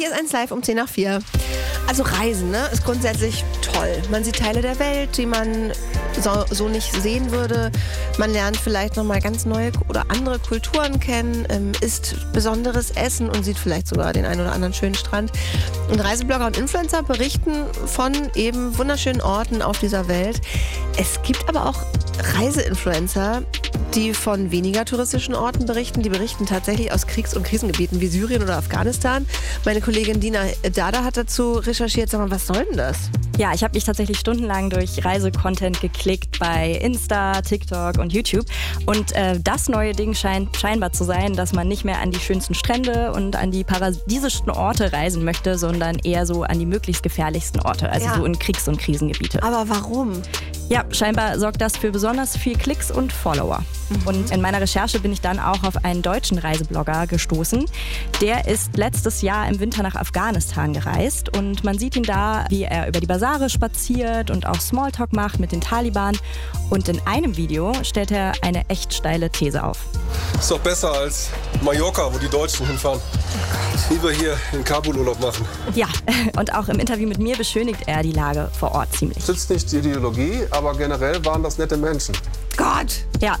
Hier ist 1 Live um 10 nach 4. Also Reisen, ne, ist grundsätzlich toll. Man sieht Teile der Welt, die man so nicht sehen würde. Man lernt vielleicht nochmal ganz neue oder andere Kulturen kennen, isst besonderes Essen und sieht vielleicht sogar den einen oder anderen schönen Strand. Und Reiseblogger und Influencer berichten von eben wunderschönen Orten auf dieser Welt. Es gibt aber auch Reiseinfluencer, die von weniger touristischen Orten berichten. Die berichten tatsächlich aus Kriegs- und Krisengebieten wie Syrien oder Afghanistan. Meine Kollegin Dina Dada hat dazu recherchiert. Sag mal, was soll denn das? Ja, ich habe mich tatsächlich stundenlang durch Reisecontent geklickt bei Insta, TikTok und YouTube. Und das neue Ding scheint scheinbar zu sein, dass man nicht mehr an die schönsten Strände und an die paradiesischsten Orte reisen möchte, sondern eher so an die möglichst gefährlichsten Orte, also so in Kriegs- und Krisengebiete. Aber warum? Ja, scheinbar sorgt das für besonders viel Klicks und Follower. Und in meiner Recherche bin ich dann auch auf einen deutschen Reiseblogger gestoßen. Der ist letztes Jahr im Winter nach Afghanistan gereist und man sieht ihn da, wie er über die Basare spaziert und auch Smalltalk macht mit den Taliban. Und in einem Video stellt er eine echt steile These auf. Ist doch besser als Mallorca, wo die Deutschen hinfahren. Lieber hier in Kabul Urlaub machen. Ja, und auch im Interview mit mir beschönigt er die Lage vor Ort ziemlich. Stützt nicht die Ideologie, aber generell waren das nette Menschen. Gott! Ja,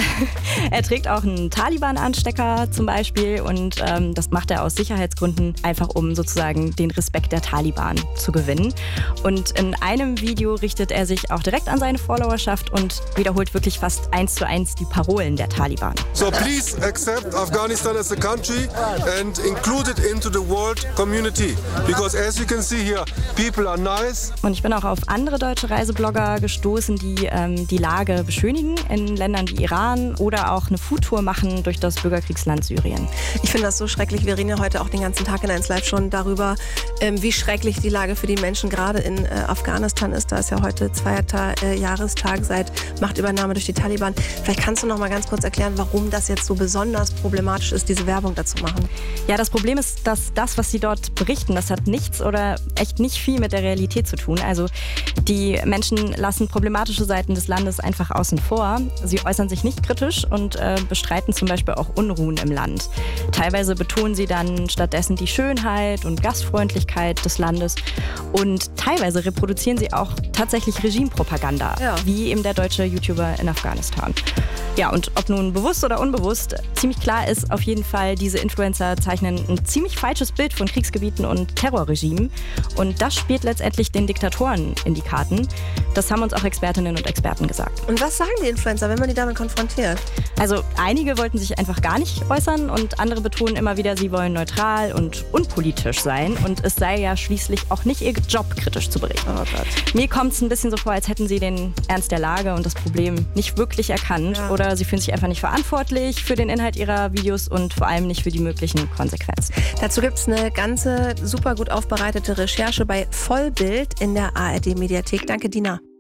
er trägt auch einen Taliban-Anstecker zum Beispiel und das macht er aus Sicherheitsgründen, einfach um sozusagen den Respekt der Taliban zu gewinnen. Und in einem Video richtet er sich auch direkt an seine Followerschaft und wiederholt wirklich fast 1:1 die Parolen der Taliban. So please accept Afghanistan as a country and include it into the world community. Because as you can see here, people are nice. Und ich bin auch auf andere deutsche Reiseblogger gestoßen, die die Lage beschönigen in Ländern wie Iran oder auch eine Foodtour machen durch das Bürgerkriegsland Syrien. Ich finde das so schrecklich. Wir reden ja heute auch den ganzen Tag in 1 Live schon darüber, wie schrecklich die Lage für die Menschen gerade in Afghanistan ist. Da ist ja heute 2. Jahrestag seit Machtübernahme durch die Taliban. Vielleicht kannst du noch mal ganz kurz erklären, warum das jetzt so besonders problematisch ist, diese Werbung dazu machen. Ja, das Problem ist, dass das, was sie dort berichten, das hat nichts oder echt nicht viel mit der Realität zu tun. Also die Menschen lassen problematische Seiten des Landes einfach außen vor. Sie äußern sich nicht kritisch und bestreiten zum Beispiel auch Unruhen im Land. Teilweise betonen sie dann stattdessen die Schönheit und Gastfreundlichkeit des Landes und teilweise reproduzieren sie auch tatsächlich Regimepropaganda, wie eben der deutsche YouTuber in Afghanistan. Ja, und ob nun bewusst oder unbewusst, ziemlich klar ist auf jeden Fall, diese Influencer zeichnen ein ziemlich falsches Bild von Kriegsgebieten und Terrorregimen. Und das spielt letztendlich den Diktatoren in die Karten. Das haben uns auch Expertinnen und Experten gesagt. Und was sagen die Influencer, wenn man die damit konfrontiert? Also einige wollten sich einfach gar nicht äußern und andere betonen immer wieder, sie wollen neutral und unpolitisch sein. Und es sei ja schließlich auch nicht ihr Job, kritisch zu berichten. Oh Gott. Mir kommt es ein bisschen so vor, als hätten sie den Ernst der Lage und das Problem nicht wirklich erkannt. Ja. Oder sie fühlen sich einfach nicht verantwortlich für den Inhalt ihrer Videos und vor allem nicht für die möglichen Konsequenzen. Dazu gibt es eine ganze super gut aufbereitete Recherche bei Vollbild in der ARD-Mediathek. Danke, Dina.